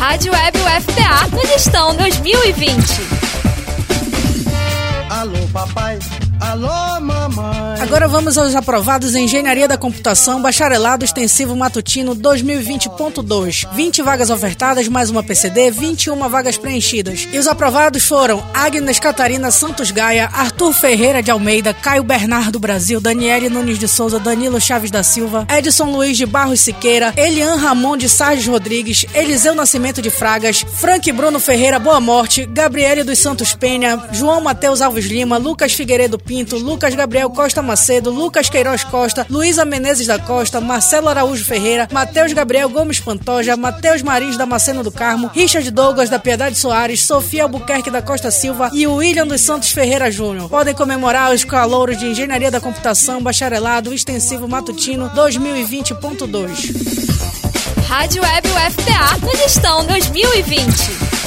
Rádio Web UFPA no Gestão 2020. Alô, papai. Alô, mamãe. Agora vamos aos aprovados em Engenharia da Computação, Bacharelado Extensivo Matutino 2020.2. 20 vagas ofertadas, mais uma PCD, 21 vagas preenchidas. E os aprovados foram Agnes Catarina Santos Gaia, Arthur Ferreira de Almeida, Caio Bernardo Brasil, Daniele Nunes de Souza, Danilo Chaves da Silva, Edson Luiz de Barros Siqueira, Elian Ramon de Sarges Rodrigues, Eliseu Nascimento de Fragas, Frank Bruno Ferreira Boa Morte, Gabriele dos Santos Penha, João Mateus Alves Lima, Lucas Figueiredo Pinto, Lucas Gabriel Costa Macedo, Lucas Queiroz Costa, Luísa Menezes da Costa, Marcelo Araújo Ferreira, Matheus Gabriel Gomes Pantoja, Matheus Marins da Macena do Carmo, Richard Douglas da Piedade Soares, Sofia Albuquerque da Costa Silva e William dos Santos Ferreira Júnior. Podem comemorar os calouros de Engenharia da Computação, Bacharelado Extensivo Matutino 2020.2. Rádio Web UFPA no Gestão 2020.